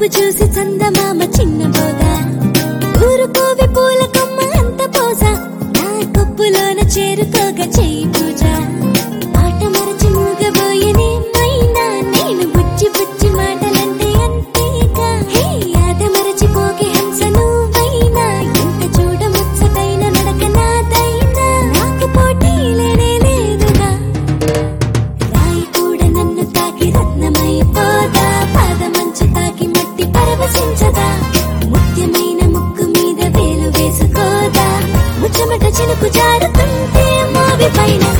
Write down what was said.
చూపు చూసి చందమామ చిన్నబోగా ఊరుకోవి పూల కొమ్మ అంత పోసా నా కొప్పులోన చేరుకోగా చెయ్యి పూజ మాట మరచి మూగబోయేనే మైనా నేను బుచ్చి బుచ్చి మాటలంటే అంతేగా హే ఆద మరచిపోకే హంస నువ్వైనా ఎంత చూడముచ్చటైన నడక నాదైనా నాకు పోటీ లేనే లేదుగా రాయి కూడా నన్ను తాకి రత్నమైపోదా పాదమంచు తాకి మట్టి పరవశించదా ముఖ్యమైన ముక్కు మీద వేలు వేసుకోదా ముచ్చమట చినుకు జారుతుంటే మోవి పైన